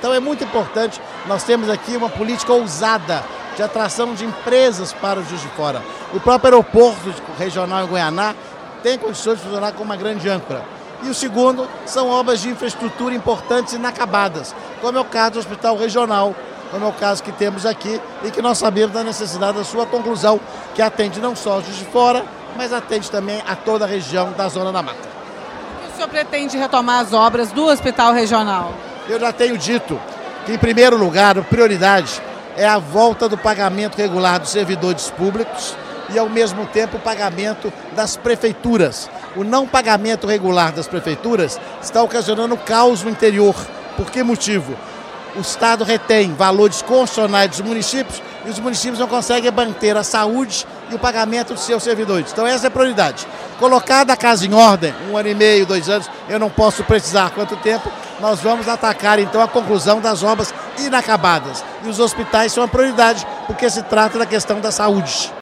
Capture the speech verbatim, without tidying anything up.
Então é muito importante, nós temos aqui uma política ousada de atração de empresas para o Juiz de Fora. O próprio aeroporto regional em Goianá tem condições de funcionar como uma grande âncora. E o segundo, são obras de infraestrutura importantes e inacabadas, como é o caso do Hospital Regional, como é o caso que temos aqui e que nós sabemos da necessidade da sua conclusão, que atende não só o Juiz de Fora, mas atende também a toda a região da Zona da Mata. Por que o senhor pretende retomar as obras do Hospital Regional? Eu já tenho dito que, em primeiro lugar, a prioridade é a volta do pagamento regular dos servidores públicos e, ao mesmo tempo, o pagamento das prefeituras. O não pagamento regular das prefeituras está ocasionando caos no interior. Por que motivo? O Estado retém valores constitucionais dos municípios e os municípios não conseguem manter a saúde e o pagamento dos seus servidores. Então essa é a prioridade. Colocada a casa em ordem, um ano e meio, dois anos, eu não posso precisar quanto tempo, nós vamos atacar então a conclusão das obras inacabadas. E os hospitais são a prioridade, porque se trata da questão da saúde.